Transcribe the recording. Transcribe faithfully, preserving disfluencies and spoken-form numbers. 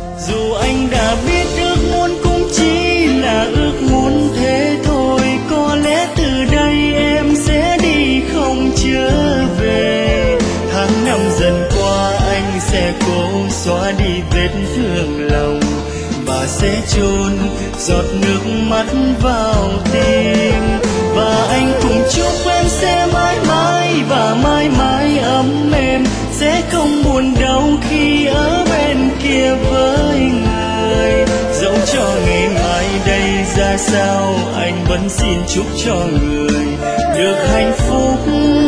Dù anh đã biết ước muốn cũng chỉ là ước muốn thế thôi, có lẽ từ đây em sẽ đi không trở về. Tháng năm dần qua anh sẽ cố xóa đi vết thương lòng, và sẽ chôn giọt nước mắt vào tim. Và anh cũng chúc em sẽ mãi mãi và mãi mãi ấm êm, sẽ không buồn đau khi ở bên kia với người. Dẫu cho ngày mai đây ra sao, anh vẫn xin chúc cho người được hạnh phúc